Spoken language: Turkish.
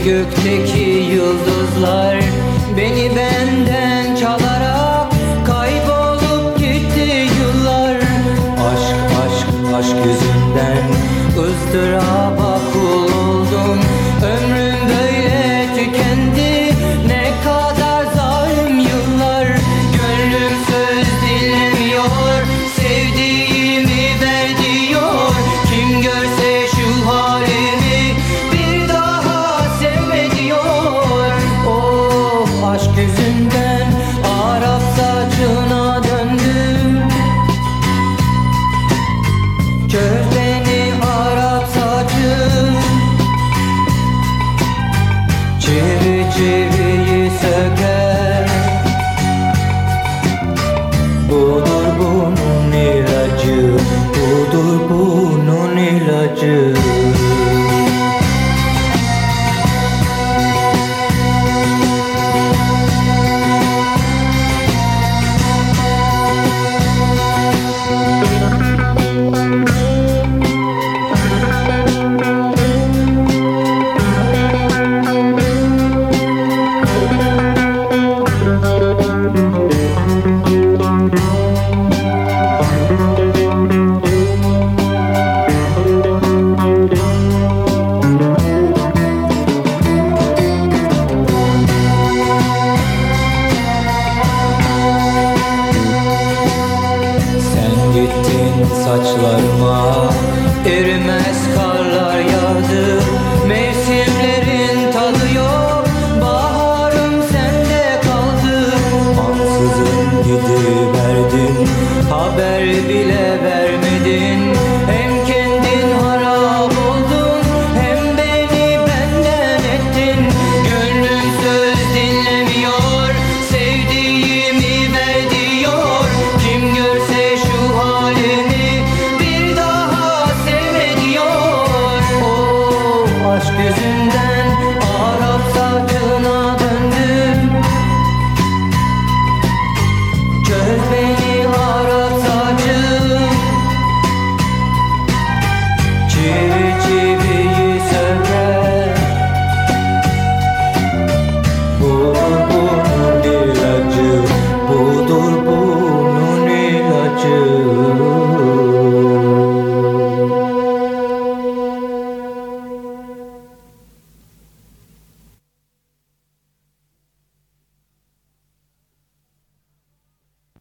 gökteki yıldızlar beni benden çalarak kaybolup gitti yıllar. Aşk aşk aşk yüzünden ızdıraba kul oldum. Ömrüm böyle tükendi, ne kadar zalim yıllar. Gönlüm söz dinlemiyor, sevdiğimi ver diyor. Kim görse şu halimi bir daha sevme diyor. Oh, aşk yüzünden Arap saçına döndüm. Çöz beni Arap saçı, çivi çiviyi söker. Budur bunun ilacı, budur bunun ilacı.